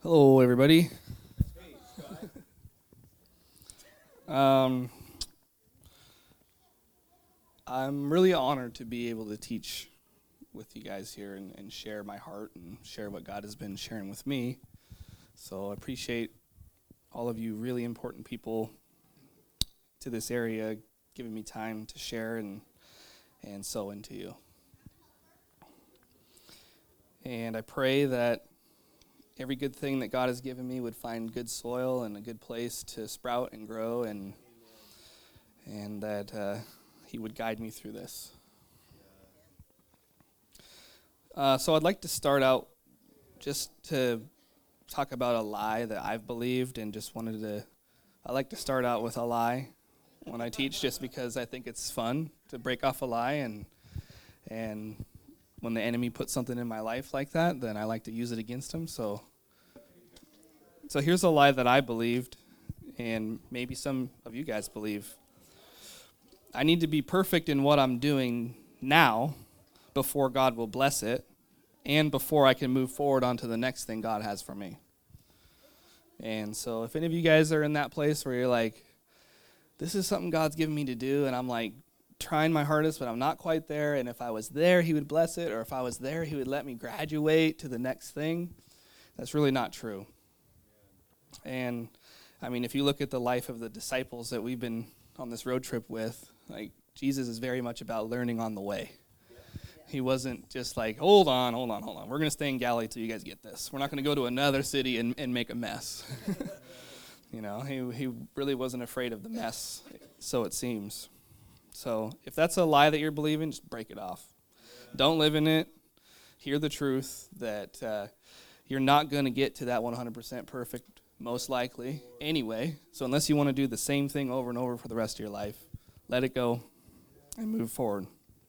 Hello, everybody. I'm really honored to be able to teach with you guys here and share my heart and share what God has been sharing with me. So I appreciate all of you really important people to this area giving me time to share and sow into you. And I pray that every good thing that God has given me would find good soil and a good place to sprout and grow, and that He would guide me through this. So I'd like to start out just to talk about a lie that I've believed, and I like to start out with a lie when I teach, just because I think it's fun to break off a lie, and when the enemy puts something in my life like that, then I like to use it against him. So here's a lie that I believed, and maybe some of you guys believe. I need to be perfect in what I'm doing now before God will bless it, and before I can move forward onto the next thing God has for me. And so if any of you guys are in that place where you're like, this is something God's given me to do, and I'm like trying my hardest, but I'm not quite there, and if I was there, He would bless it, or if I was there, He would let me graduate to the next thing, that's really not true. And I mean, if you look at the life of the disciples that we've been on this road trip with, like, Jesus is very much about learning on the way. He wasn't just like, hold on. We're going to stay in Galilee till you guys get this. We're not going to go to another city and make a mess. You know, he really wasn't afraid of the mess, so it seems. So if that's a lie that you're believing, just break it off. Don't live in it. Hear the truth that you're not going to get to that 100% perfect, most likely, anyway. So unless you want to do the same thing over and over for the rest of your life, let it go and move forward.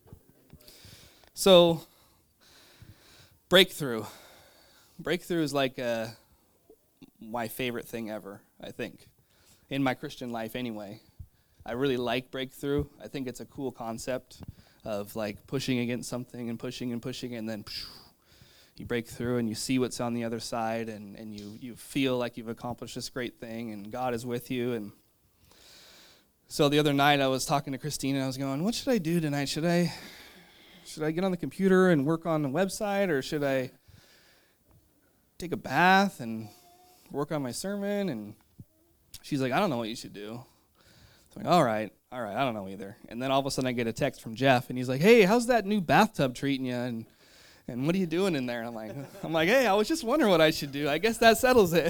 So, breakthrough. Breakthrough is like my favorite thing ever, I think, in my Christian life anyway. I really like breakthrough. I think it's a cool concept of like pushing against something and pushing, and then you break through and you see what's on the other side, and you feel like you've accomplished this great thing and God is with you. And so the other night I was talking to Christina, and I was going, what should I do tonight? Should I get on the computer and work on the website, or should I take a bath and work on my sermon? And she's like, I don't know what you should do. So I'm like, all right, I don't know either. And then all of a sudden I get a text from Jeff, and he's like, hey, how's that new bathtub treating you? And what are you doing in there? And I'm like, hey, I was just wondering what I should do. I guess that settles it.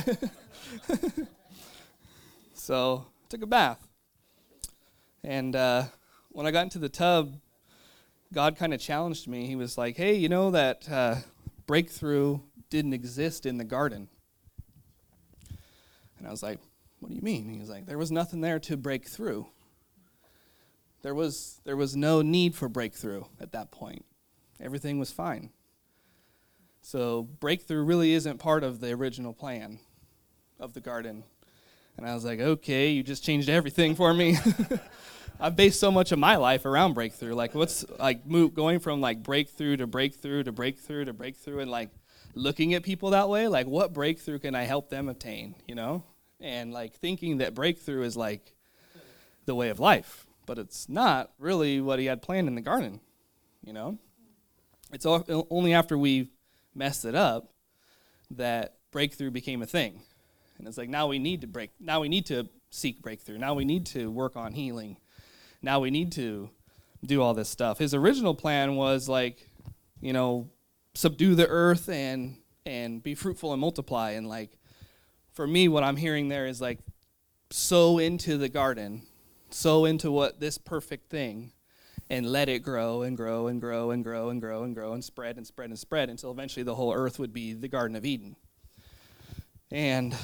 So I took a bath. And when I got into the tub, God kind of challenged me. He was like, hey, you know that breakthrough didn't exist in the garden? And I was like, what do you mean? He was like, there was nothing there to break through. There was no need for breakthrough at that point. Everything was fine. So breakthrough really isn't part of the original plan of the garden. And I was like, okay, you just changed everything for me. I've based so much of my life around breakthrough. Like, what's like going from like breakthrough to breakthrough to breakthrough to breakthrough, and like looking at people that way, like what breakthrough can I help them obtain, you know? And like thinking that breakthrough is like the way of life, but it's not really what He had planned in the garden, you know? It's only after we messed it up that breakthrough became a thing. And it's like, now we need to seek breakthrough. Now we need to work on healing. Now we need to do all this stuff. His original plan was like, you know, subdue the earth and be fruitful and multiply. And like, for me, what I'm hearing there is like, sow into the garden, sow into what this perfect thing, and let it grow and grow and grow and grow and grow and grow and spread and spread and spread until eventually the whole earth would be the Garden of Eden. And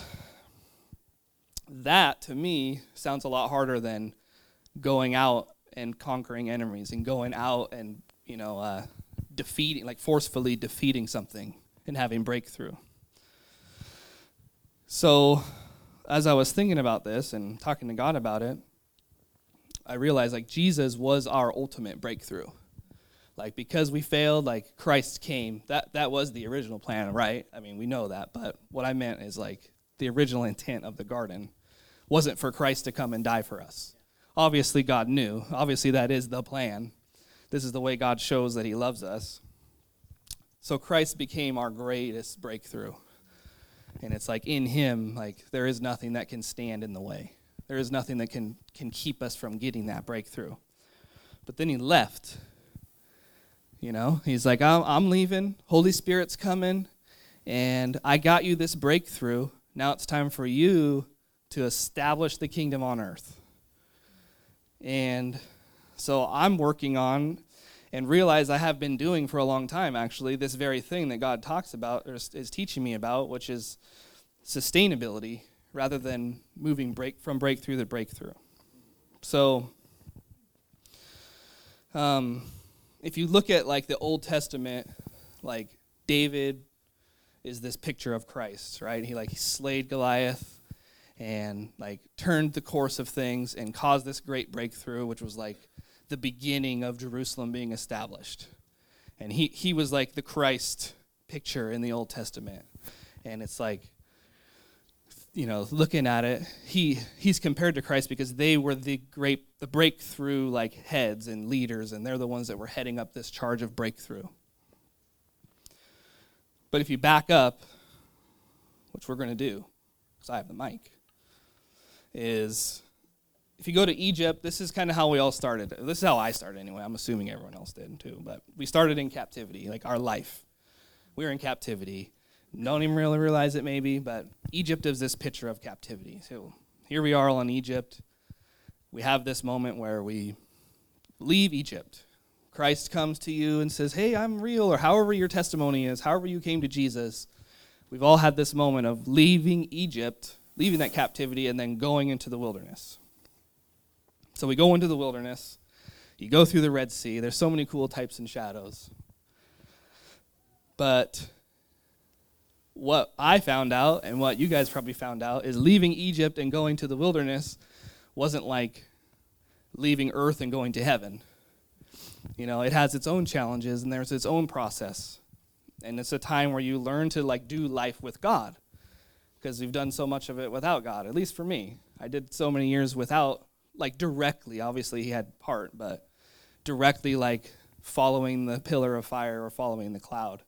that, to me, sounds a lot harder than going out and conquering enemies and going out and, you know, forcefully defeating something and having breakthrough. So as I was thinking about this and talking to God about it, I realized like Jesus was our ultimate breakthrough. Like, because we failed, like, Christ came. That was the original plan, right? I mean, we know that. But what I meant is, like, the original intent of the garden wasn't for Christ to come and die for us. Obviously, God knew. Obviously, that is the plan. This is the way God shows that he loves us. So Christ became our greatest breakthrough. And it's like in him, like, there is nothing that can stand in the way. There is nothing that can keep us from getting that breakthrough. But then he left. You know, he's like, I'm leaving. Holy Spirit's coming. And I got you this breakthrough. Now it's time for you to establish the kingdom on earth. And so I'm working on and realize I have been doing for a long time, actually, this very thing that God talks about or is teaching me about, which is sustainability rather than moving from breakthrough to breakthrough. So if you look at, like, the Old Testament, like, David is this picture of Christ, right? He slayed Goliath and, like, turned the course of things and caused this great breakthrough, which was, like, the beginning of Jerusalem being established. And he was, like, the Christ picture in the Old Testament. And it's like, you know, looking at it, he's compared to Christ because they were the breakthrough, like, heads and leaders, and they're the ones that were heading up this charge of breakthrough. But if you back up, which we're going to do, because I have the mic, is if you go to Egypt, this is kind of how we all started. This is how I started anyway. I'm assuming everyone else did too. But we started in captivity, like our life. We were in captivity. Don't even really realize it maybe, but Egypt is this picture of captivity. So here we are all in Egypt. We have this moment where we leave Egypt. Christ comes to you and says, hey, I'm real, or however your testimony is, however you came to Jesus. We've all had this moment of leaving Egypt, leaving that captivity, and then going into the wilderness. So we go into the wilderness. You go through the Red Sea. There's so many cool types and shadows. But what I found out, and what you guys probably found out, is leaving Egypt and going to the wilderness wasn't like leaving earth and going to heaven. You know, it has its own challenges, and there's its own process. And it's a time where you learn to, like, do life with God, because we've done so much of it without God, at least for me. I did so many years without, like, directly, obviously he had part, but directly, like, following the pillar of fire or following the cloud.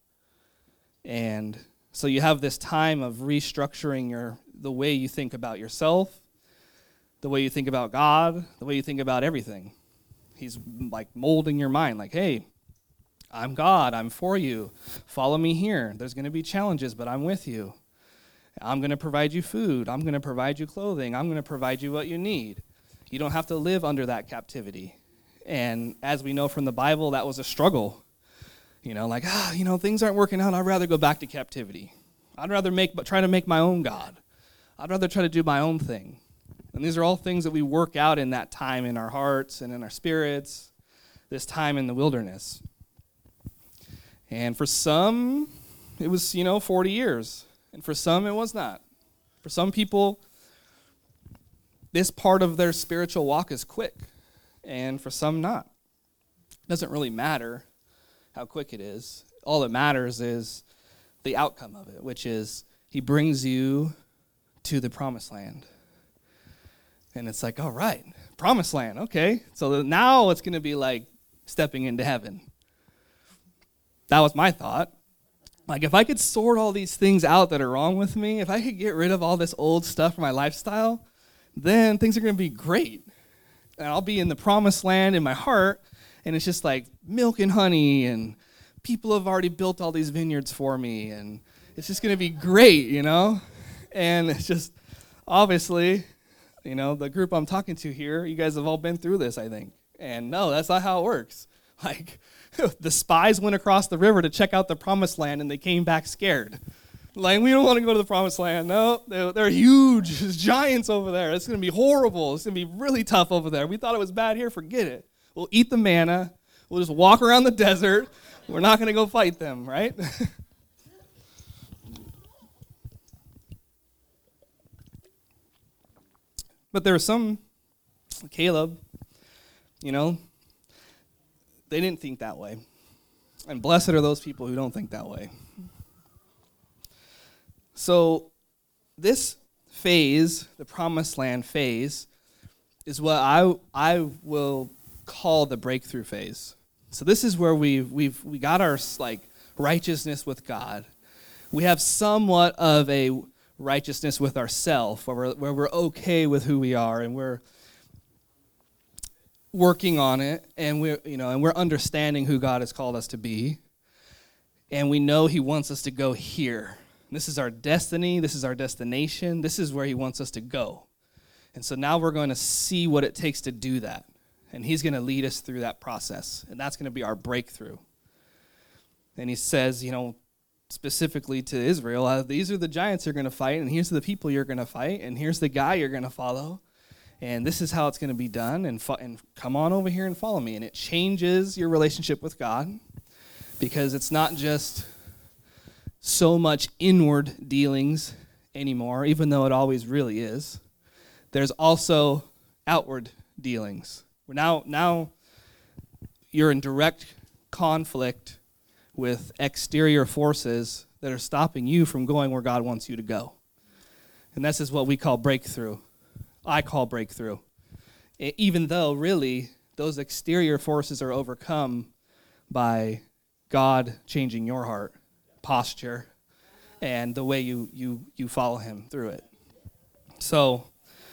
And so you have this time of restructuring the way you think about yourself, the way you think about God, the way you think about everything. He's, like, molding your mind, like, hey, I'm God, I'm for you. Follow me here. There's going to be challenges, but I'm with you. I'm going to provide you food. I'm going to provide you clothing. I'm going to provide you what you need. You don't have to live under that captivity. And as we know from the Bible, that was a struggle. You know, like, things aren't working out. I'd rather go back to captivity. I'd rather try to make my own God. I'd rather try to do my own thing. And these are all things that we work out in that time in our hearts and in our spirits, this time in the wilderness. And for some, it was, 40 years. And for some, it was not. For some people, this part of their spiritual walk is quick. And for some, not. It doesn't really matter how quick it is. All that matters is the outcome of it, which is he brings you to the promised land. And it's like, all right, promised land, okay. So now it's going to be like stepping into heaven. That was my thought. Like, if I could sort all these things out that are wrong with me, if I could get rid of all this old stuff from my lifestyle, then things are going to be great. And I'll be in the promised land in my heart, and it's just like milk and honey, and people have already built all these vineyards for me, and it's just going to be great, And it's just, obviously, the group I'm talking to here, you guys have all been through this, I think. And no, that's not how it works. Like, the spies went across the river to check out the promised land, and they came back scared. Like, we don't want to go to the promised land. No, they're huge. There's giants over there. It's going to be horrible. It's going to be really tough over there. We thought it was bad here. Forget it. We'll eat the manna. We'll just walk around the desert. We're not going to go fight them, right? But there were some, Caleb, they didn't think that way. And blessed are those people who don't think that way. So this phase, the promised land phase, is what I will call the breakthrough phase. So this is where we got our righteousness with God. We have somewhat of a righteousness with ourselves, where we're okay with who we are, and we're working on it, and we're understanding who God has called us to be, and we know He wants us to go here. This is our destiny. This is our destination. This is where He wants us to go. And so now we're going to see what it takes to do that. And He's going to lead us through that process. And that's going to be our breakthrough. And He says, specifically to Israel, these are the giants you're going to fight, and here's the people you're going to fight, and here's the guy you're going to follow. And this is how it's going to be done. And come on over here and follow me. And it changes your relationship with God, because it's not just so much inward dealings anymore, even though it always really is. There's also outward dealings. Now you're in direct conflict with exterior forces that are stopping you from going where God wants you to go. And this is what we call breakthrough. I call breakthrough. Even though, really, those exterior forces are overcome by God changing your heart posture and the way you follow Him through it. So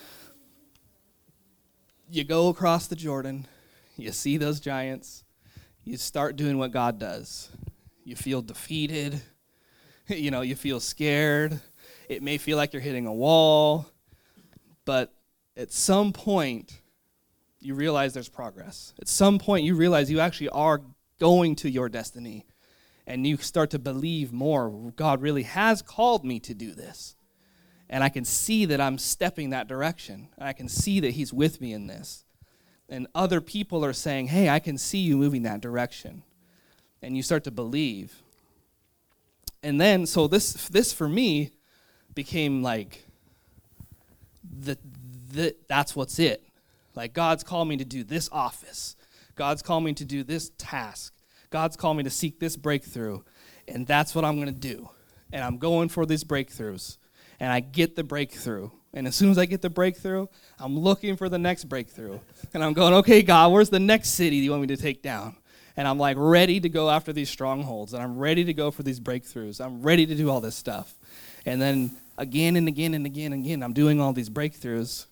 you go across the Jordan, you see those giants, you start doing what God does. You feel defeated, you feel scared. It may feel like you're hitting a wall, but at some point you realize there's progress. At some point you realize you actually are going to your destiny. And you start to believe more, God really has called me to do this. And I can see that I'm stepping that direction. And I can see that He's with me in this. And other people are saying, hey, I can see you moving that direction. And you start to believe. And then, so this for me became like, that's what's it. Like, God's called me to do this office. God's called me to do this task. God's called me to seek this breakthrough, and that's what I'm going to do. And I'm going for these breakthroughs, and I get the breakthrough. And as soon as I get the breakthrough, I'm looking for the next breakthrough. And I'm going, okay, God, where's the next city you want me to take down? And I'm like ready to go after these strongholds, and I'm ready to go for these breakthroughs. I'm ready to do all this stuff. And then again and again and again and again, I'm doing all these breakthroughs.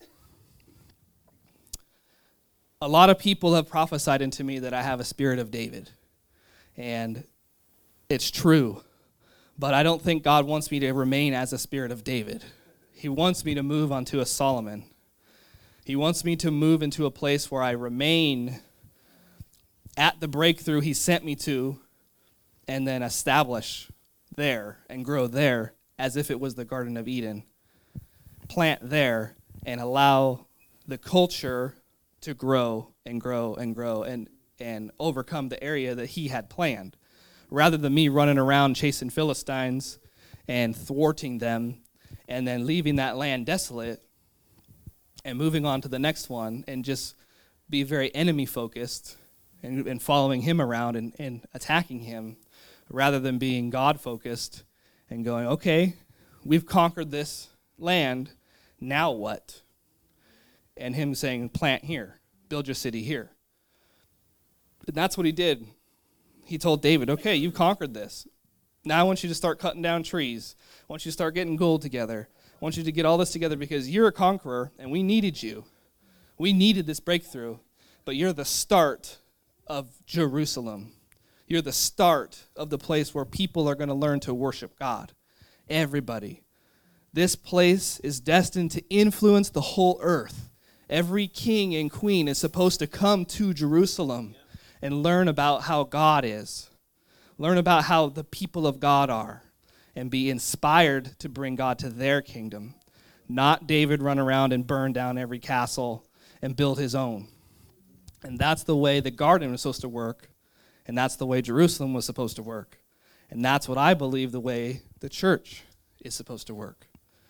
A lot of people have prophesied into me that I have a spirit of David. And it's true, but I don't think God wants me to remain as a spirit of David. He wants me to move onto a Solomon. He wants me to move into a place where I remain at the breakthrough He sent me to, and then establish there and grow there as if it was the Garden of Eden. Plant there and allow the culture to grow and grow and grow and overcome the area that He had planned, rather than me running around chasing Philistines and thwarting them and then leaving that land desolate and moving on to the next one and just be very enemy-focused and following him around and attacking him, rather than being God-focused and going, okay, we've conquered this land, now what? And Him saying, plant here, build your city here. And that's what He did. He told David, okay, you conquered this. Now I want you to start cutting down trees. I want you to start getting gold together. I want you to get all this together because you're a conqueror and we needed you. We needed this breakthrough, but you're the start of Jerusalem. You're the start of the place where people are going to learn to worship God. Everybody. This place is destined to influence the whole earth. Every king and queen is supposed to come to Jerusalem and learn about how God is. Learn about how the people of God are and be inspired to bring God to their kingdom. Not David run around and burn down every castle and build his own. And that's the way the garden was supposed to work. And that's the way Jerusalem was supposed to work. And that's what I believe the way the church is supposed to work.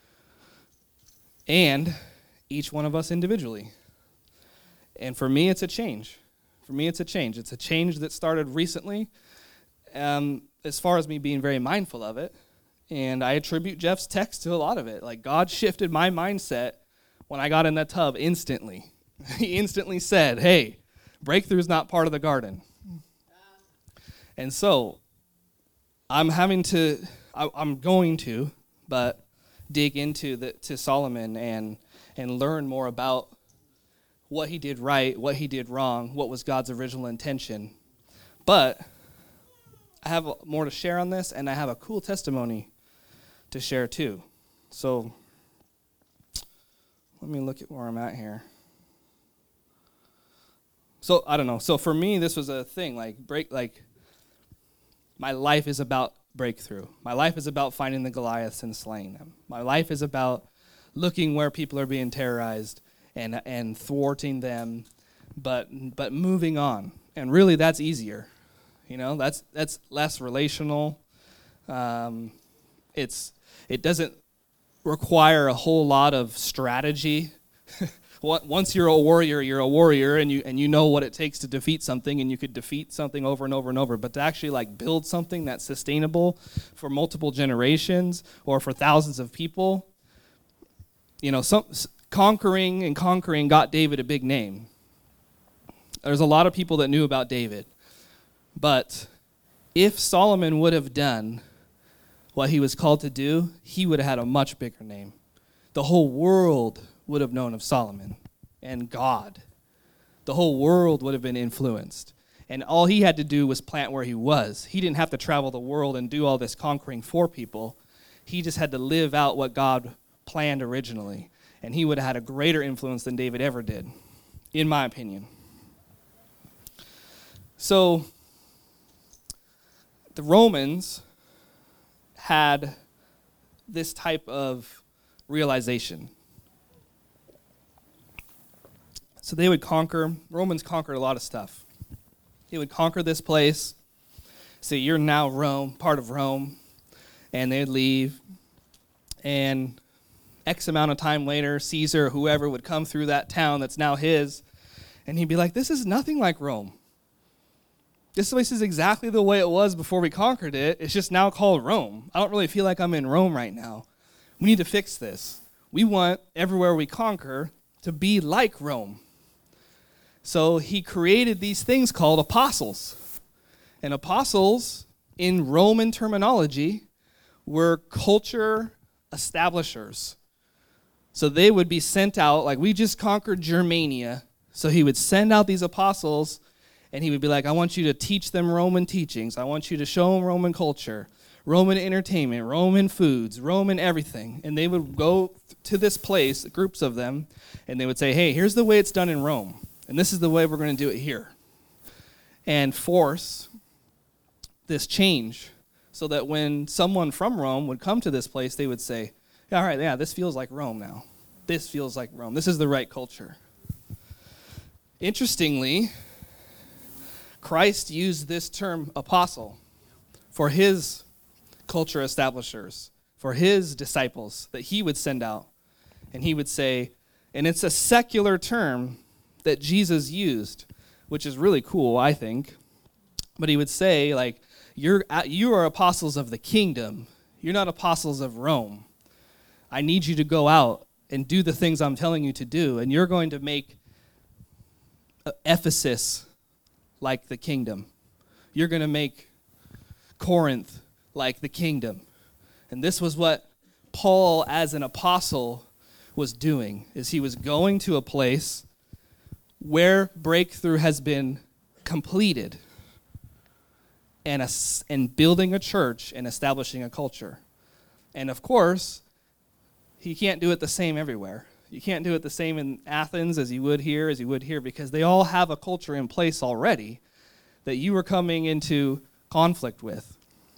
And each one of us individually. And for me, it's a change. For me, it's a change. It's a change that started recently as far as me being very mindful of it. And I attribute Jeff's text to a lot of it. Like, God shifted my mindset when I got in that tub instantly. He instantly said, hey, breakthrough is not part of the garden. And so I'm going to dig into to Solomon and learn more about what he did right, what he did wrong, what was God's original intention. But I have more to share on this, and I have a cool testimony to share too. So let me look at where I'm at here. So I don't know. So for me, this was a thing, my life is about breakthrough. My life is about finding the Goliaths and slaying them. My life is about looking where people are being terrorized and thwarting them, but moving on. And really, that's easier. You know, that's less relational. It doesn't require a whole lot of strategy. Once you're a warrior, and you know what it takes to defeat something, and you could defeat something over and over and over. But to actually build something that's sustainable for multiple generations or for thousands of people, conquering got David a big name. There's a lot of people that knew about David, but if Solomon would have done what he was called to do, he would have had a much bigger name. The whole world would have known of Solomon and God. The whole world would have been influenced. And all he had to do was plant where he was. He didn't have to travel the world and do all this conquering for people. He just had to live out what God planned originally. And he would have had a greater influence than David ever did, in my opinion. So the Romans had this type of realization. So they would Romans conquered a lot of stuff. They would conquer this place, say, you're now Rome, part of Rome, and they'd leave. And X amount of time later, Caesar, whoever, would come through that town that's now his, and he'd be like, this is nothing like Rome. This place is exactly the way it was before we conquered it. It's just now called Rome. I don't really feel like I'm in Rome right now. We need to fix this. We want everywhere we conquer to be like Rome. So he created these things called apostles. And apostles, in Roman terminology, were culture establishers. So they would be sent out, like we just conquered Germania. So he would send out these apostles, and he would be like, I want you to teach them Roman teachings. I want you to show them Roman culture, Roman entertainment, Roman foods, Roman everything. And they would go to this place, groups of them, and they would say, hey, here's the way it's done in Rome. And this is the way we're going to do it here. And force this change so that when someone from Rome would come to this place, they would say, all right, yeah, this feels like Rome now. This feels like Rome. This is the right culture. Interestingly, Christ used this term apostle for his culture establishers, for his disciples that he would send out. And he would say, and it's a secular term that Jesus used, which is really cool, I think. But he would say, like, you are apostles of the kingdom. You're not apostles of Rome. I need you to go out and do the things I'm telling you to do, and you're going to make Ephesus like the kingdom. You're going to make Corinth like the kingdom. And this was what Paul, as an apostle, was doing, is he was going to a place where breakthrough has been completed and building a church and establishing a culture. And of course, he can't do it the same everywhere. You can't do it the same in Athens as you would here, because they all have a culture in place already that you were coming into conflict with.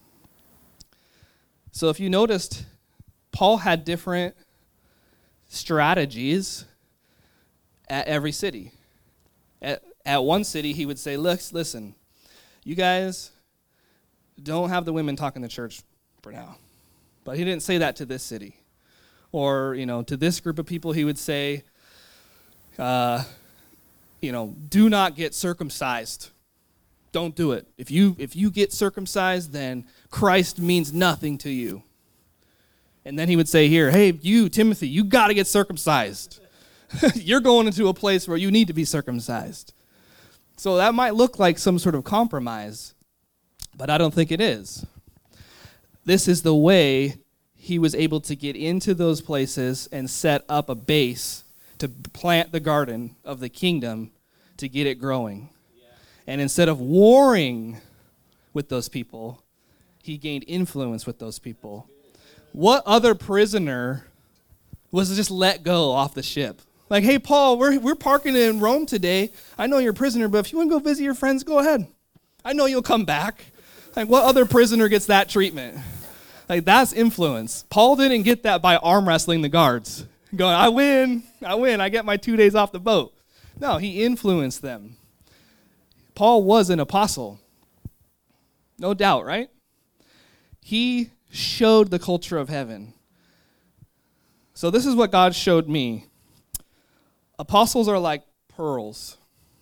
So if you noticed, Paul had different strategies at every city. At one city, he would say, listen, you guys don't have the women talk in the church for now. But he didn't say that to this city. Or, to this group of people, he would say, do not get circumcised. Don't do it. If you get circumcised, then Christ means nothing to you. And then he would say here, hey, you, Timothy, you got to get circumcised. You're going into a place where you need to be circumcised. So that might look like some sort of compromise, but I don't think it is. This is the way he was able to get into those places and set up a base to plant the garden of the kingdom to get it growing. Yeah. And instead of warring with those people, he gained influence with those people. What other prisoner was just let go off the ship? Like, hey, Paul, we're parking in Rome today. I know you're a prisoner, but if you want to go visit your friends, go ahead. I know you'll come back. Like, what other prisoner gets that treatment? Like, that's influence. Paul didn't get that by arm wrestling the guards. Going, I win, I get my 2 days off the boat. No, he influenced them. Paul was an apostle. No doubt, right? He showed the culture of heaven. So this is what God showed me. Apostles are like pearls.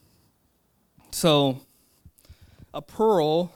So a pearl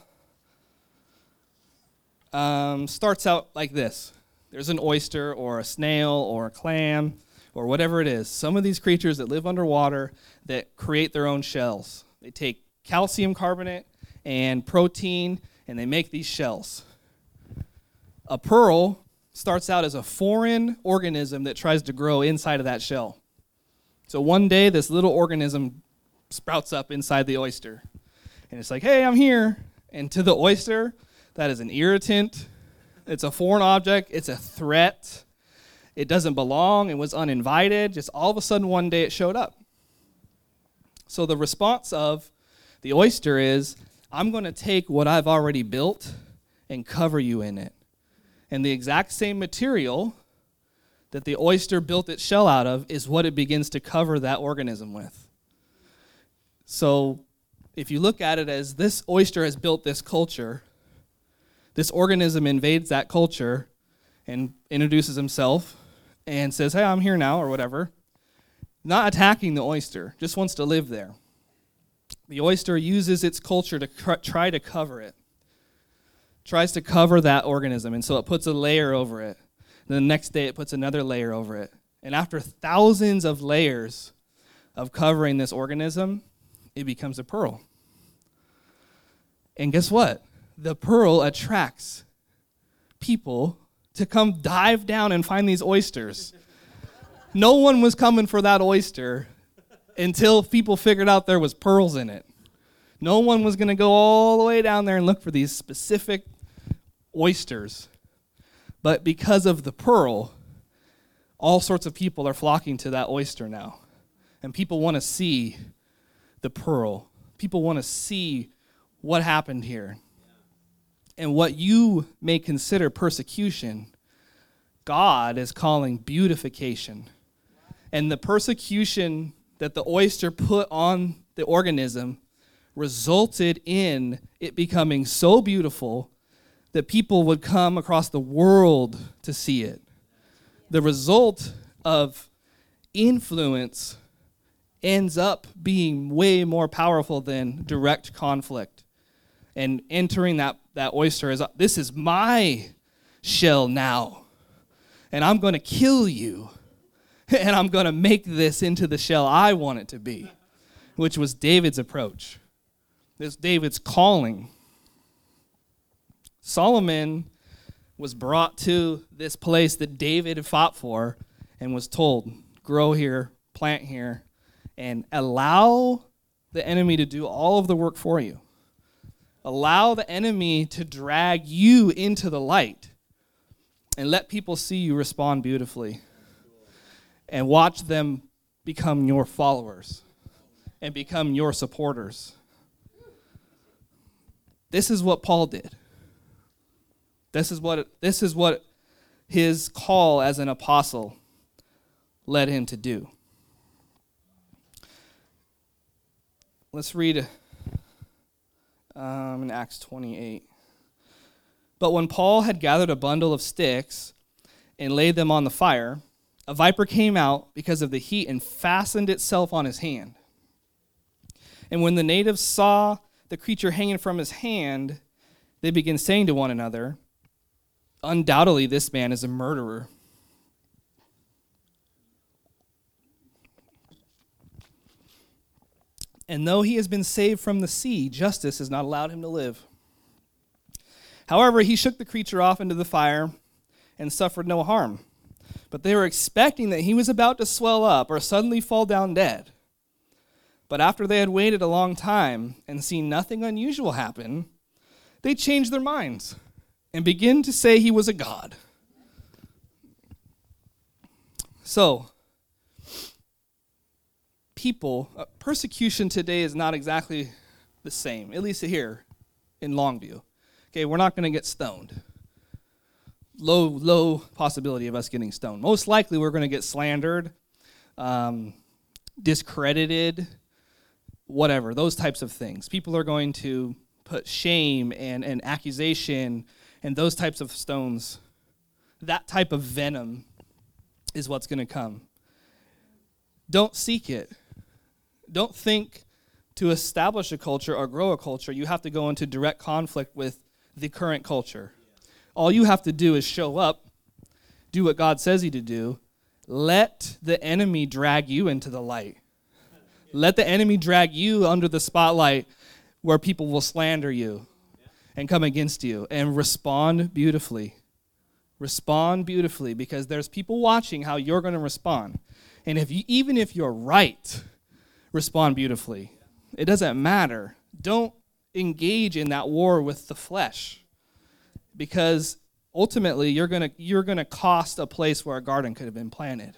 starts out like this. There's an oyster or a snail or a clam or whatever it is. Some of these creatures that live underwater that create their own shells. They take calcium carbonate and protein and they make these shells. A pearl starts out as a foreign organism that tries to grow inside of that shell. So one day, this little organism sprouts up inside the oyster. And it's like, hey, I'm here. And to the oyster, that is an irritant. It's a foreign object. It's a threat. It doesn't belong. It was uninvited. Just all of a sudden, one day, it showed up. So the response of the oyster is, I'm going to take what I've already built and cover you in it. And the exact same material that the oyster built its shell out of is what it begins to cover that organism with. So if you look at it as this oyster has built this culture, this organism invades that culture and introduces himself and says, hey, I'm here now, or whatever. Not attacking the oyster, just wants to live there. The oyster uses its culture to try to cover it. Tries to cover that organism, and so it puts a layer over it. Then the next day it puts another layer over it. And after thousands of layers of covering this organism, it becomes a pearl. And guess what? The pearl attracts people to come dive down and find these oysters. No one was coming for that oyster until people figured out there was pearls in it. No one was going to go all the way down there and look for these specific oysters. But because of the pearl, all sorts of people are flocking to that oyster now. And people want to see the pearl. People want to see what happened here. And what you may consider persecution, God is calling beautification. And the persecution that the oyster put on the organism resulted in it becoming so beautiful that people would come across the world to see it. The result of influence ends up being way more powerful than direct conflict. And entering that oyster is, this is my shell now, and I'm going to kill you, and I'm going to make this into the shell I want it to be, which was David's approach. This David's calling. Solomon was brought to this place that David had fought for and was told, grow here, plant here, and allow the enemy to do all of the work for you. Allow the enemy to drag you into the light and let people see you respond beautifully and watch them become your followers and become your supporters. This is what Paul did. This is what his call as an apostle led him to do. Let's read in Acts 28. But when Paul had gathered a bundle of sticks and laid them on the fire, a viper came out because of the heat and fastened itself on his hand. And when the natives saw the creature hanging from his hand, they begin saying to one another, "Undoubtedly this man is a murderer." And though he has been saved from the sea, justice has not allowed him to live. However, he shook the creature off into the fire and suffered no harm. But they were expecting that he was about to swell up or suddenly fall down dead. But after they had waited a long time and seen nothing unusual happen, they changed their minds and began to say he was a god. So, persecution today is not exactly the same, at least here in Longview. Okay, we're not going to get stoned. Low possibility of us getting stoned. Most likely we're going to get slandered, discredited, whatever, those types of things. People are going to put shame and accusation and those types of stones. That type of venom is what's going to come. Don't seek it. Don't think to establish a culture or grow a culture, you have to go into direct conflict with the current culture. All you have to do is show up, do what God says you to do, let the enemy drag you into the light. Let the enemy drag you under the spotlight where people will slander you and come against you, and respond beautifully. Respond beautifully, because there's people watching how you're going to respond. And even if you're right, respond beautifully. It doesn't matter. Don't engage in that war with the flesh, because ultimately you're gonna cost a place where a garden could have been planted.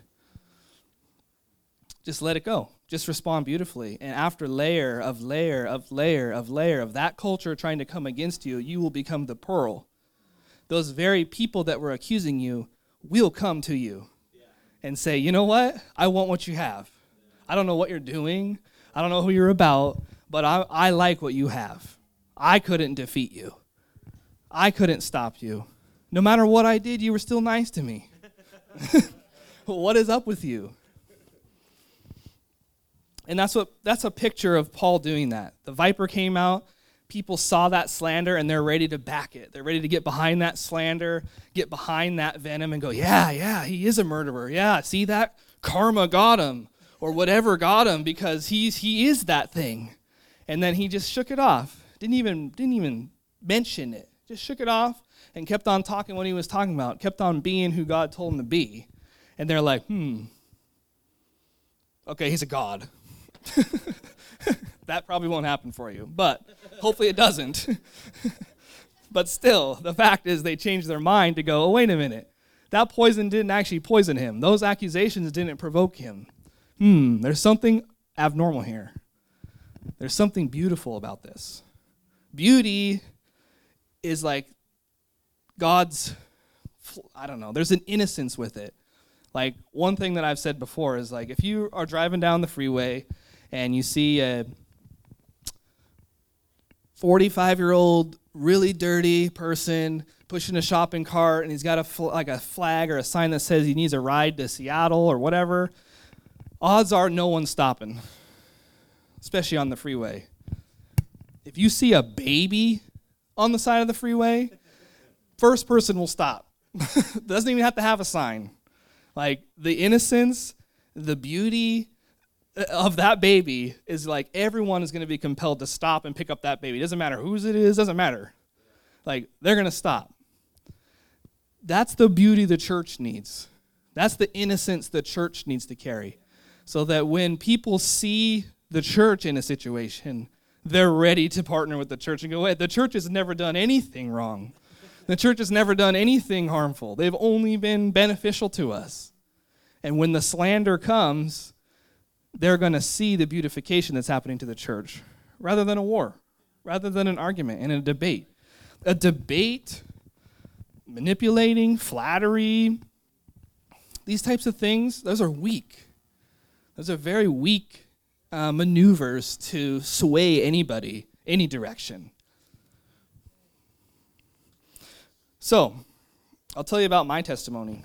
Just let it go. Just respond beautifully. And after layer of layer of layer of layer of that culture trying to come against you, you will become the pearl. Those very people that were accusing you will come to you and say, "You know what? I want what you have. I don't know what you're doing. I don't know who you're about, but I like what you have. I couldn't defeat you. I couldn't stop you. No matter what I did, you were still nice to me. What is up with you?" And that's a picture of Paul doing that. The viper came out, people saw that slander, and they're ready to back it. They're ready to get behind that slander, get behind that venom, and go, yeah, he is a murderer. Yeah, see that? Karma got him, or whatever got him, because he is that thing. And then he just shook it off. Didn't even mention it. Just shook it off and kept on talking what he was talking about, kept on being who God told him to be. And they're like, okay, he's a god. That probably won't happen for you, but hopefully it doesn't. But still, the fact is they changed their mind to go, "Oh, wait a minute. That poison didn't actually poison him. Those accusations didn't provoke him. There's something abnormal here. There's something beautiful about this." Beauty is like God's, I don't know, there's an innocence with it. Like, one thing that I've said before is, like, if you are driving down the freeway and you see a 45-year-old, really dirty person pushing a shopping cart, and he's got a flag or a sign that says he needs a ride to Seattle or whatever, odds are no one's stopping, especially on the freeway. If you see a baby on the side of the freeway, first person will stop. Doesn't even have to have a sign. Like, the innocence, the beauty of that baby is like everyone is going to be compelled to stop and pick up that baby. It doesn't matter whose it is, doesn't matter. Like, they're going to stop. That's the beauty the church needs. That's the innocence the church needs to carry. So that when people see the church in a situation, they're ready to partner with the church and go, "Wait, the church has never done anything wrong. The church has never done anything harmful. They've only been beneficial to us." And when the slander comes, they're going to see the beautification that's happening to the church, rather than a war, rather than an argument and a debate. A debate, manipulating, flattery, these types of things, those are weak. Those are very weak maneuvers to sway anybody, any direction. So, I'll tell you about my testimony.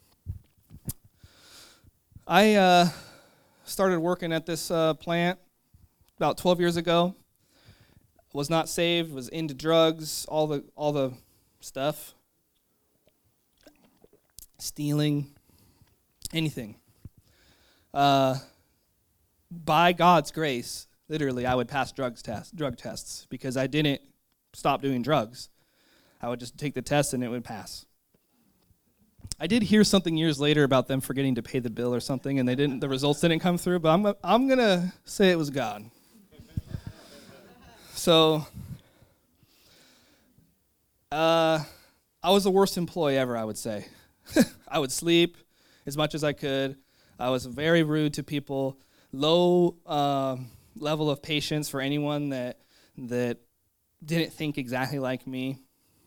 I started working at this plant about 12 years ago. was not saved, was into drugs, all the stuff, stealing, anything. By God's grace, literally, I would pass drug tests because I didn't stop doing drugs. I would just take the test and it would pass. I did hear something years later about them forgetting to pay the bill or something, and the results didn't come through. But I'm gonna say it was God. So, I was the worst employee ever, I would say. I would sleep as much as I could. I was very rude to people. Low level of patience for anyone that didn't think exactly like me.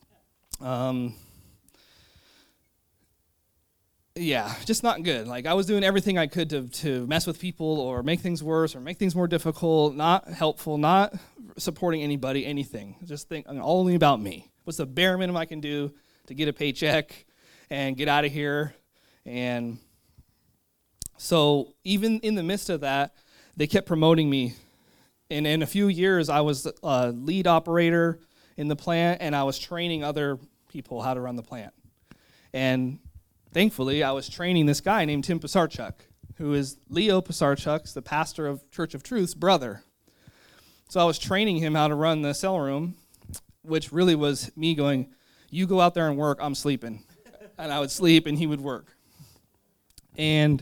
Yeah, just not good. Like, I was doing everything I could to mess with people or make things worse or make things more difficult, not helpful, not supporting anybody, anything. Just only about me. What's the bare minimum I can do to get a paycheck and get out of here? And so even in the midst of that, they kept promoting me. And in a few years, I was a lead operator in the plant, and I was training other people how to run the plant. And thankfully, I was training this guy named Tim Pisarchuk, who is Leo Pisarchuk's, the pastor of Church of Truth's brother. So I was training him how to run the cell room, which really was me going, you go out there and work, I'm sleeping. And I would sleep, and he would work. And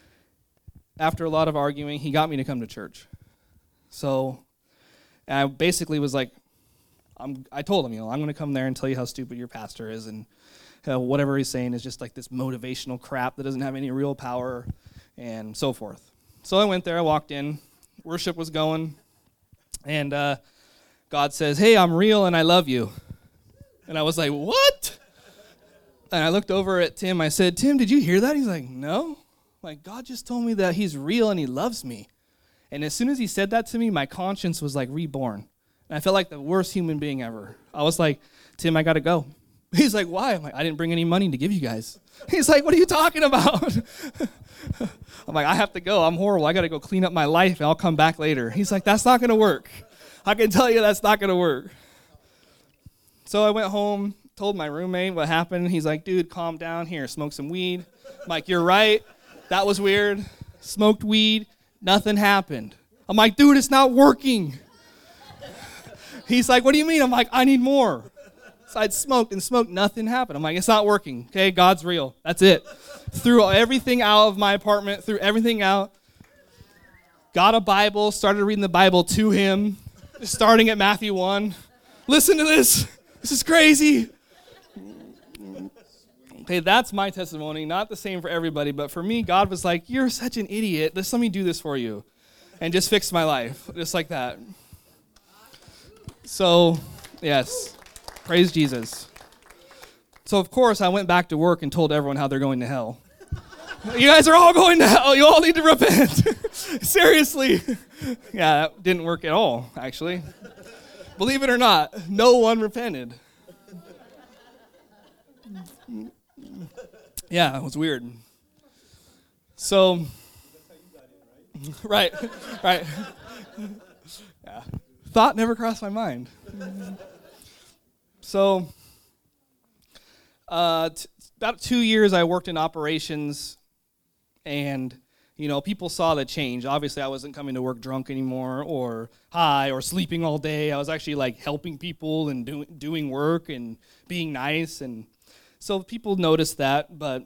after a lot of arguing, he got me to come to church. So I basically was like, I told him, I'm going to come there and tell you how stupid your pastor is, and whatever he's saying is just like this motivational crap that doesn't have any real power, and so forth. So I went there, I walked in, worship was going, and God says, hey, I'm real and I love you. And I was like, what? And I looked over at Tim, I said, Tim, did you hear that? He's like, no. Like, God just told me that he's real and he loves me. And as soon as he said that to me, my conscience was like reborn. And I felt like the worst human being ever. I was like, Tim, I got to go. He's like, why? I'm like, I didn't bring any money to give you guys. He's like, what are you talking about? I'm like, I have to go. I'm horrible. I got to go clean up my life, and I'll come back later. He's like, that's not going to work. I can tell you that's not going to work. So I went home, told my roommate what happened. He's like, dude, calm down. Here, smoke some weed. I'm like, you're right. That was weird. Smoked weed. Nothing happened. I'm like, dude, it's not working. He's like, what do you mean? I'm like, I need more. So I'd smoked and smoked. Nothing happened. I'm like, it's not working. Okay, God's real. That's it. Threw everything out of my apartment, threw everything out. Got a Bible, started reading the Bible to him, starting at Matthew 1. Listen to this. This is crazy. Okay, that's my testimony. Not the same for everybody, but for me, God was like, you're such an idiot. Let me do this for you. And just fixed my life, just like that. So, yes. Praise Jesus. So, of course, I went back to work and told everyone how they're going to hell. You guys are all going to hell. You all need to repent. Seriously. Yeah, that didn't work at all, actually. Believe it or not, no one repented. Yeah, it was weird. So, right. Yeah. Thought never crossed my mind. So, about 2 years I worked in operations, and, people saw the change. Obviously, I wasn't coming to work drunk anymore or high or sleeping all day. I was actually, helping people and doing work and being nice, and so people noticed that, but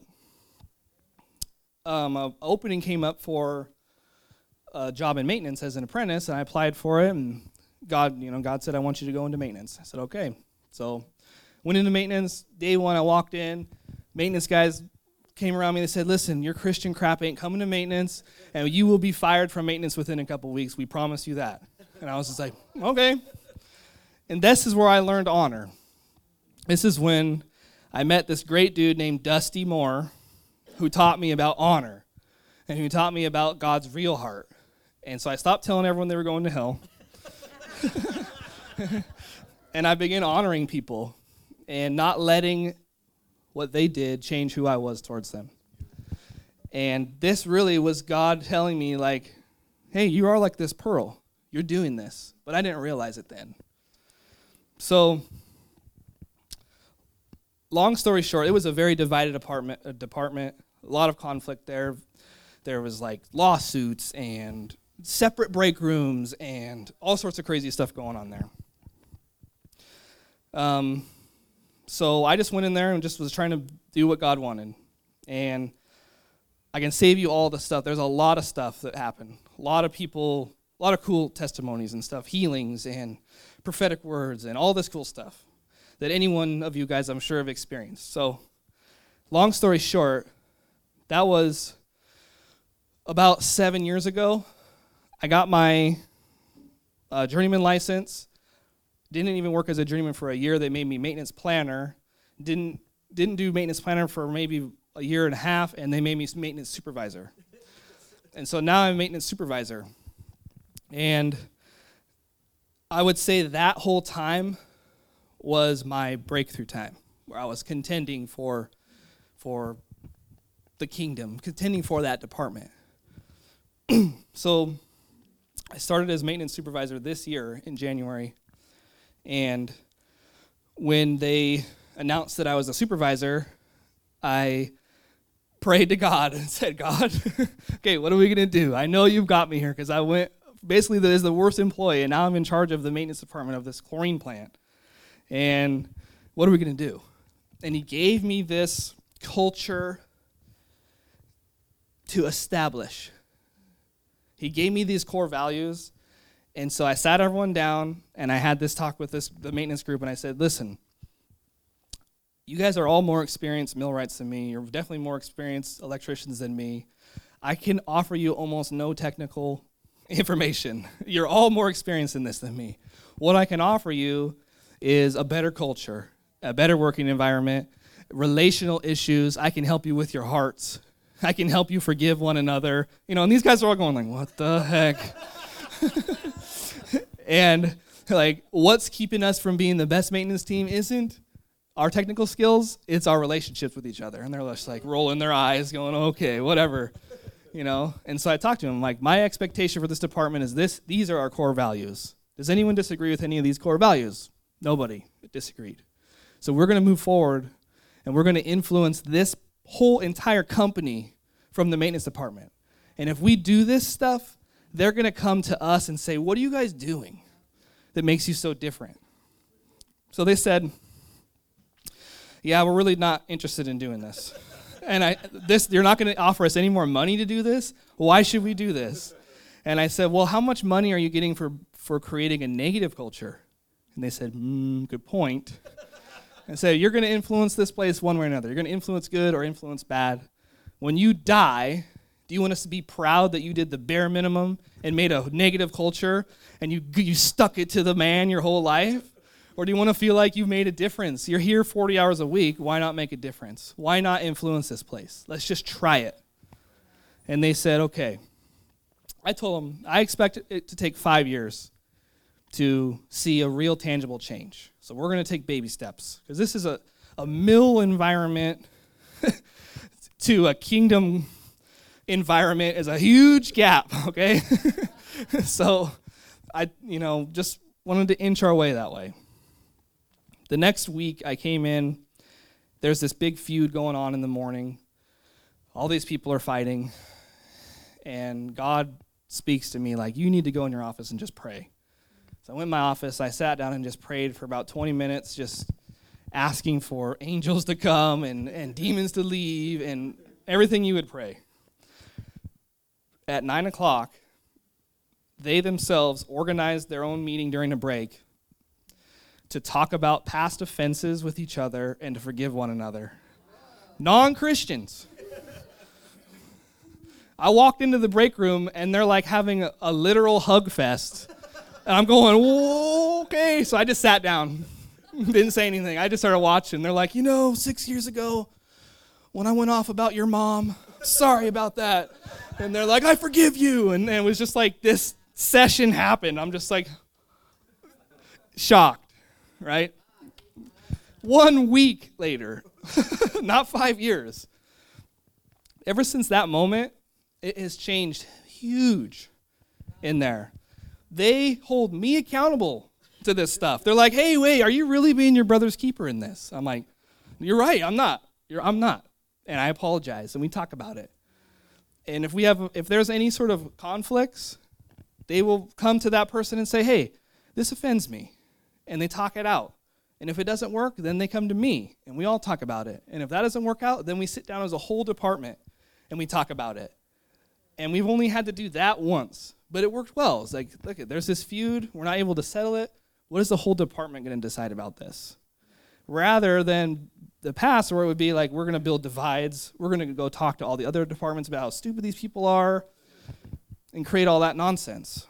an opening came up for a job in maintenance as an apprentice, and I applied for it, and God said, I want you to go into maintenance. I said, okay. So went into maintenance. Day one, I walked in. Maintenance guys came around me. They said, listen, your Christian crap ain't coming to maintenance, and you will be fired from maintenance within a couple weeks. We promise you that. And I was just like, okay. And this is where I learned honor. This is when I met this great dude named Dusty Moore, who taught me about honor and who taught me about God's real heart. And so I stopped telling everyone they were going to hell. And I began honoring people and not letting what they did change who I was towards them. And this really was God telling me, hey, you are like this pearl. You're doing this. But I didn't realize it then. So, long story short, it was a very divided department, a lot of conflict there. There was like lawsuits and separate break rooms and all sorts of crazy stuff going on there. So I just went in there and just was trying to do what God wanted. And I can save you all the stuff. There's a lot of stuff that happened. A lot of people, a lot of cool testimonies and stuff, healings and prophetic words and all this cool stuff that any one of you guys I'm sure have experienced. So long story short, that was about 7 years ago. I got my journeyman license. Didn't even work as a journeyman for a year. They made me maintenance planner. Didn't do maintenance planner for maybe a year and a half, and they made me maintenance supervisor. And so now I'm maintenance supervisor. And I would say that whole time was my breakthrough time, where I was contending for the kingdom, contending for that department. So I started as maintenance supervisor this year in January. And when they announced that I was a supervisor, I prayed to God and said, God, okay, what are we going to do? I know you've got me here because I went basically as the worst employee, and now I'm in charge of the maintenance department of this chlorine plant. And what are we going to do? And he gave me this culture to establish. He gave me these core values. And so I sat everyone down, and I had this talk with the maintenance group, and I said, listen, you guys are all more experienced millwrights than me. You're definitely more experienced electricians than me. I can offer you almost no technical information. You're all more experienced in this than me. What I can offer you is a better culture, a better working environment, relational issues. I can help you with your hearts. I can help you forgive one another. And these guys are all going like, what the heck? And like, what's keeping us from being the best maintenance team isn't our technical skills, it's our relationships with each other. And they're just like rolling their eyes going, okay, whatever, And so I talked to him, like, my expectation for this department is this, these are our core values. Does anyone disagree with any of these core values? Nobody disagreed. So we're going to move forward, and we're going to influence this whole entire company from the maintenance department. And if we do this stuff, they're going to come to us and say, what are you guys doing that makes you so different? So they said, yeah, we're really not interested in doing this. And you're not going to offer us any more money to do this? Why should we do this? And I said, well, how much money are you getting for creating a negative culture? And they said, good point. And said, you're going to influence this place one way or another. You're going to influence good or influence bad. When you die, do you want us to be proud that you did the bare minimum and made a negative culture and you stuck it to the man your whole life? Or do you want to feel like you've made a difference? You're here 40 hours a week. Why not make a difference? Why not influence this place? Let's just try it. And they said, okay. I told them, I expect it to take 5 years to see a real tangible change. So we're going to take baby steps. Because this is a mill environment to a kingdom environment is a huge gap, okay? So I, just wanted to inch our way that way. The next week I came in, there's this big feud going on in the morning. All these people are fighting, and God speaks to me like, you need to go in your office and just pray. So I went in my office, I sat down and just prayed for about 20 minutes, just asking for angels to come and demons to leave and everything you would pray. At 9 o'clock, they themselves organized their own meeting during a break to talk about past offenses with each other and to forgive one another. Non-Christians. I walked into the break room, and they're like having a literal hug fest. And I'm going, whoa, okay. So I just sat down, didn't say anything. I just started watching. They're like, 6 years ago when I went off about your mom, sorry about that. And they're like, I forgive you. And it was just like this session happened. I'm just like shocked, right? 1 week later, not 5 years. Ever since that moment, it has changed huge in there. They hold me accountable to this stuff. They're like, hey, wait, are you really being your brother's keeper in this? I'm like, you're right, I'm not. I'm not. And I apologize, and we talk about it. And if there's any sort of conflicts, they will come to that person and say, hey, this offends me. And they talk it out. And if it doesn't work, then they come to me, and we all talk about it. And if that doesn't work out, then we sit down as a whole department, and we talk about it. And we've only had to do that once, but it worked well. It's like, look, there's this feud. We're not able to settle it. What is the whole department going to decide about this? Rather than the past where it would be like, we're going to build divides. We're going to go talk to all the other departments about how stupid these people are and create all that nonsense.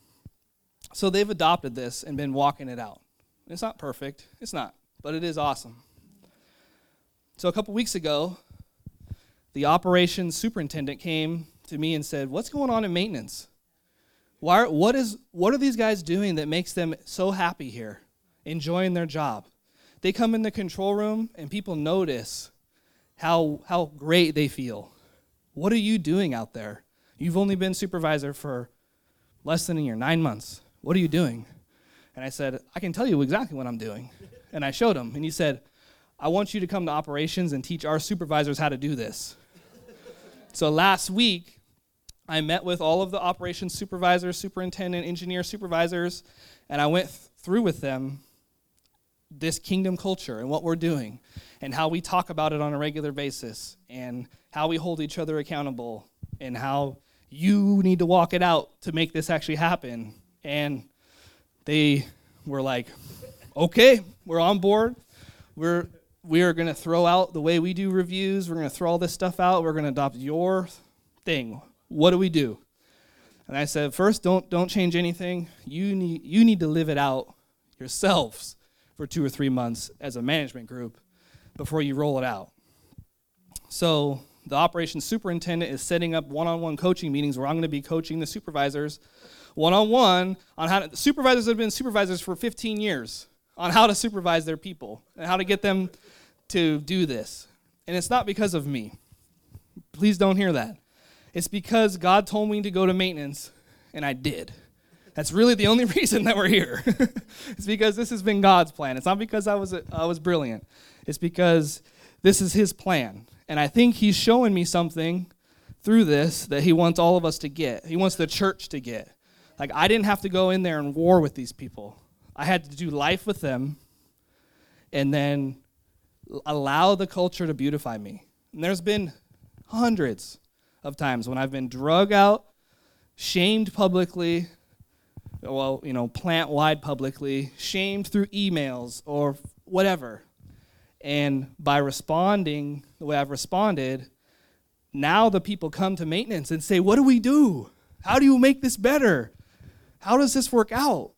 So they've adopted this and been walking it out. It's not perfect. It's not, but it is awesome. So a couple weeks ago, the operations superintendent came to me and said, what's going on in maintenance? What are these guys doing that makes them so happy here, enjoying their job? They come in the control room and people notice how great they feel. What are you doing out there? You've only been supervisor for less than a year, 9 months. What are you doing? And I said, I can tell you exactly what I'm doing. And I showed him, and he said, I want you to come to operations and teach our supervisors how to do this. So last week, I met with all of the operations supervisors, superintendent, engineer supervisors, and I went through with them this kingdom culture and what we're doing and how we talk about it on a regular basis and how we hold each other accountable and how you need to walk it out to make this actually happen. And they were like, okay, we're on board. We are going to throw out the way we do reviews. We're going to throw all this stuff out. We're going to adopt your thing. What do we do? And I said, first, don't change anything. You need to live it out yourselves for 2 or 3 months as a management group before you roll it out. So the operations superintendent is setting up one-on-one coaching meetings where I'm going to be coaching the supervisors one-on-one on how the supervisors have been supervisors for 15 years on how to supervise their people and how to get them to do this. And it's not because of me. Please don't hear that. It's because God told me to go to maintenance, and I did. That's really the only reason that we're here. It's because this has been God's plan. It's not because I was brilliant. It's because this is his plan. And I think he's showing me something through this that he wants all of us to get. He wants the church to get. Like, I didn't have to go in there and war with these people. I had to do life with them and then allow the culture to beautify me. And there's been hundreds of times when I've been drug out, shamed publicly, plant-wide publicly, shamed through emails or whatever. And by responding the way I've responded, now the people come to maintenance and say, what do we do? How do you make this better? How does this work out?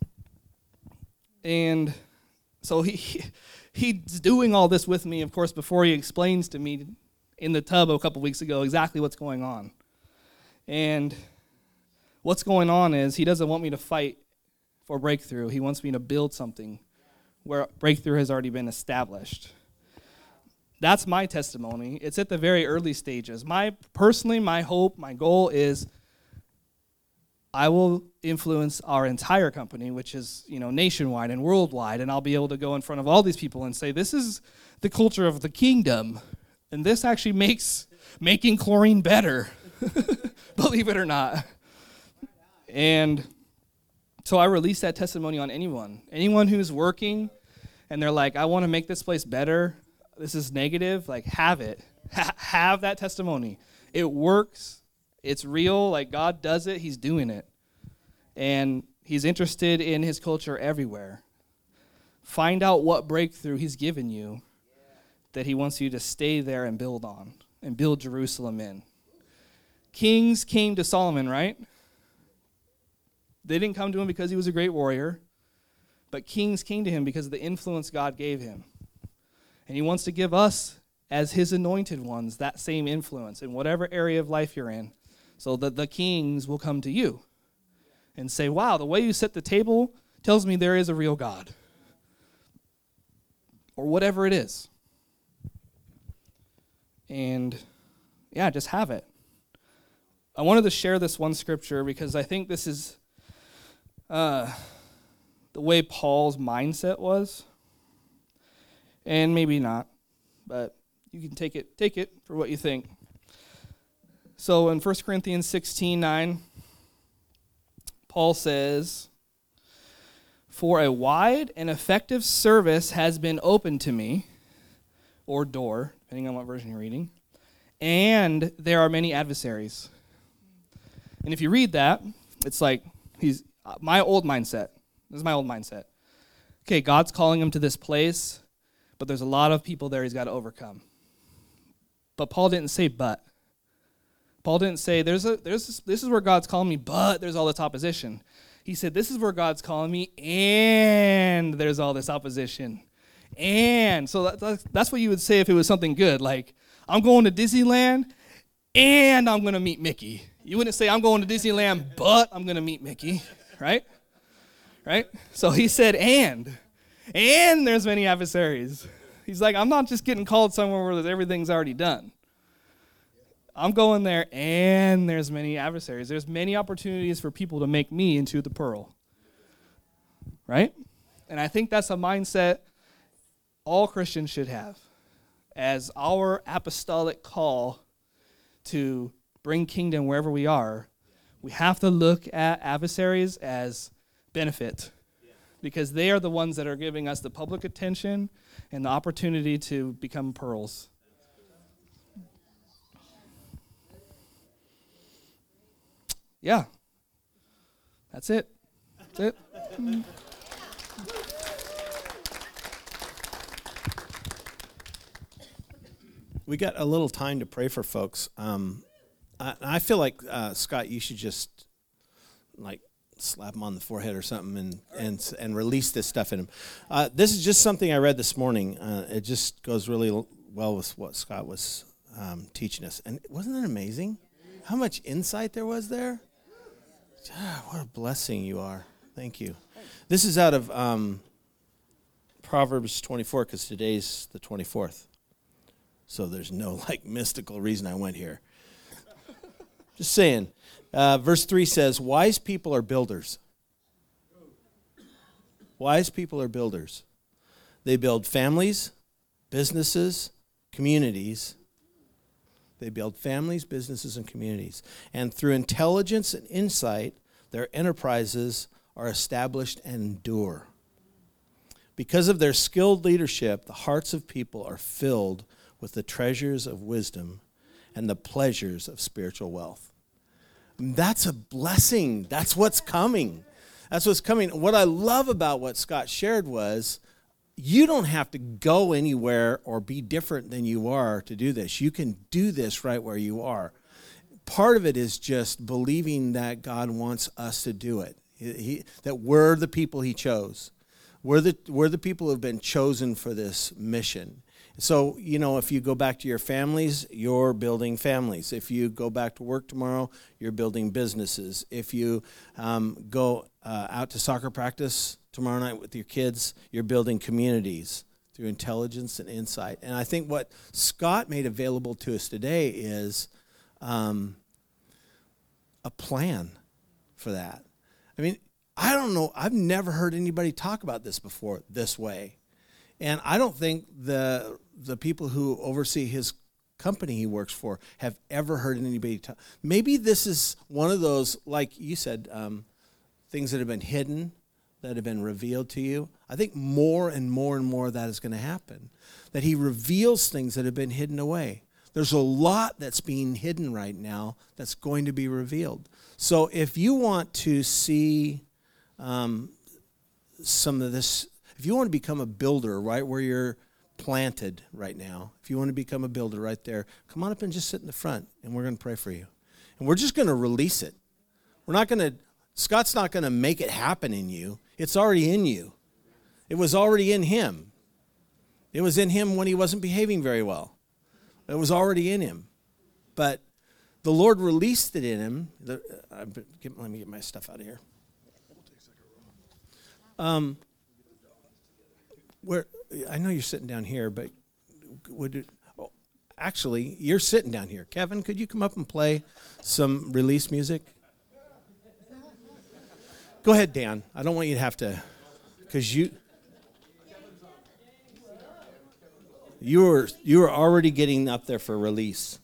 And so he's doing all this with me, of course, before he explains to me in the tub a couple weeks ago exactly what's going on. And what's going on is he doesn't want me to fight for breakthrough. He wants me to build something where breakthrough has already been established. That's my testimony. It's at the very early stages. My hope, my goal is I will influence our entire company, which is, nationwide and worldwide, and I'll be able to go in front of all these people and say, this is the culture of the kingdom, and this actually makes making chlorine better, believe it or not. And so I release that testimony on anyone who's working, and they're like, I want to make this place better, this is negative, like, have it. Have that testimony. It works. It's real, like God does it, he's doing it. And he's interested in his culture everywhere. Find out what breakthrough he's given you that he wants you to stay there and build on, and build Jerusalem in. Kings came to Solomon, right? They didn't come to him because he was a great warrior, but kings came to him because of the influence God gave him. And he wants to give us, as his anointed ones, that same influence in whatever area of life you're in, so that the kings will come to you and say, wow, the way you set the table tells me there is a real God. Or whatever it is. And, just have it. I wanted to share this one scripture because I think this is the way Paul's mindset was, and maybe not, but you can take it for what you think. So in 1 Corinthians 16:9, Paul says, "For a wide and effective service has been opened to me," or door, depending on what version you're reading, "and there are many adversaries." And if you read that, it's like my old mindset. This is my old mindset. Okay, God's calling him to this place, but there's a lot of people there he's got to overcome. But Paul didn't say but. Paul didn't say this is where God's calling me, but there's all this opposition. He said this is where God's calling me, and there's all this opposition. And so that's what you would say if it was something good, like I'm going to Disneyland, and I'm going to meet Mickey. You wouldn't say I'm going to Disneyland, but I'm going to meet Mickey, right? Right? So he said, and there's many adversaries. He's like, I'm not just getting called somewhere where everything's already done. I'm going there, and there's many adversaries. There's many opportunities for people to make me into the pearl. Right? And I think that's a mindset all Christians should have as our apostolic call to bring kingdom wherever we are. We have to look at adversaries as benefit because they are the ones that are giving us the public attention and the opportunity to become pearls. Yeah. That's it. That's it. We got a little time to pray for folks. I feel like, Scott, you should just, like, slap him on the forehead or something and release this stuff in him. This is just something I read this morning. It just goes really well with what Scott was teaching us. And wasn't it amazing how much insight there was there? What a blessing you are. Thank you. This is out of Proverbs 24 because today's the 24th. So there's no, mystical reason I went here. Just saying. Verse 3 says, wise people are builders. Wise people are builders. They build families, businesses, communities. They build families, businesses, and communities. And through intelligence and insight, their enterprises are established and endure. Because of their skilled leadership, the hearts of people are filled with the treasures of wisdom and the pleasures of spiritual wealth. That's a blessing. That's what's coming. That's what's coming. What I love about what Scott shared was you don't have to go anywhere or be different than you are to do this. You can do this right where you are. Part of it is just believing that God wants us to do it, that we're the people he chose. We're the people who have been chosen for this mission. So, if you go back to your families, you're building families. If you go back to work tomorrow, you're building businesses. If you go out to soccer practice tomorrow night with your kids, you're building communities through intelligence and insight. And I think what Scott made available to us today is a plan for that. I mean, I don't know. I've never heard anybody talk about this before this way. And I don't think the people who oversee his company he works for have ever heard anybody talk. Maybe this is one of those, like you said, things that have been hidden, that have been revealed to you. I think more and more and more of that is going to happen, that he reveals things that have been hidden away. There's a lot that's being hidden right now that's going to be revealed. So if you want to see some of this, if you want to become a builder right where you're planted right now, if you want to become a builder right there, come on up and just sit in the front, and we're going to pray for you. And we're just going to release it. Scott's not going to make it happen in you. It's already in you. It was already in him. It was in him when he wasn't behaving very well. It was already in him. But the Lord released it in him. Let me get my stuff out of here. I know you're sitting down here, but actually, you're sitting down here. Kevin, could you come up and play some release music? Go ahead, Dan. I don't want you to have to Because you were already getting up there for release.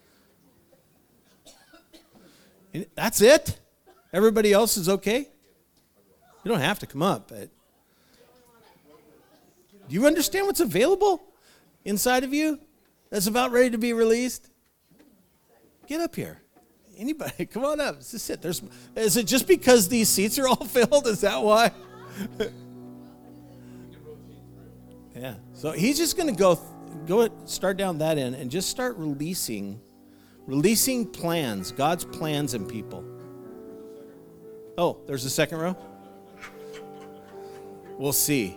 And that's it? Everybody else is okay? You don't have to come up, but do you understand what's available inside of you that's about ready to be released? Get up here. Anybody, come on up. Just sit. Is it just because these seats are all filled? Is that why? Yeah. So he's just going to go start down that end and just start releasing plans, God's plans in people. Oh, there's a second row? We'll see.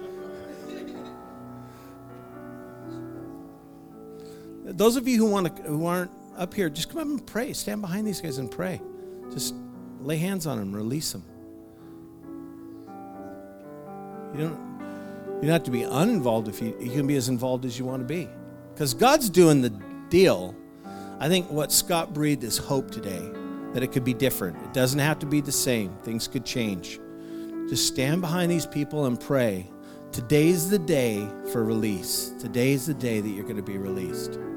Those of you who aren't up here, just come up and pray. Stand behind these guys and pray. Just lay hands on them, release them. You don't have to be uninvolved if you can be as involved as you want to be. Because God's doing the deal. I think what Scott breathed is hope today, that it could be different. It doesn't have to be the same. Things could change. Just stand behind these people and pray. Today's the day for release. Today's the day that you're going to be released.